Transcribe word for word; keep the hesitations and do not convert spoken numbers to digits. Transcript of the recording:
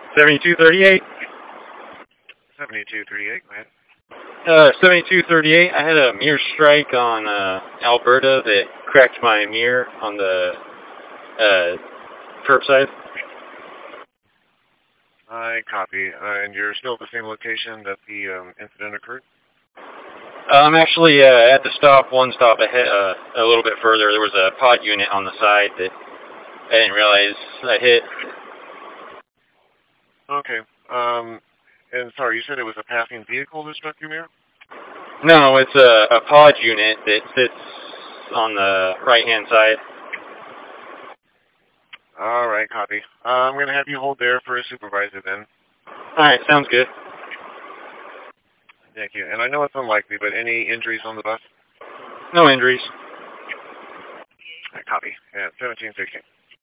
seventy-two thirty-eight. seventy-two thirty-eight, go ahead. Uh, seventy-two thirty-eight, I had a mirror strike on uh, Alberta that cracked my mirror on the uh, curbside. I copy. Uh, and you're still at the same location that the um, incident occurred? Uh, I'm actually uh, at the stop, one stop ahead, uh, a little bit further. There was a pod unit on the side that I didn't realize I hit. Okay. Um, and sorry, you said it was a passing vehicle that struck your mirror? No, it's a, a pod unit that sits on the right-hand side. All right, copy. Uh, I'm going to have you hold there for a supervisor then. All right, sounds good. Thank you. And I know it's unlikely, but any injuries on the bus? No injuries. I copy. Yeah, seventeen sixteen.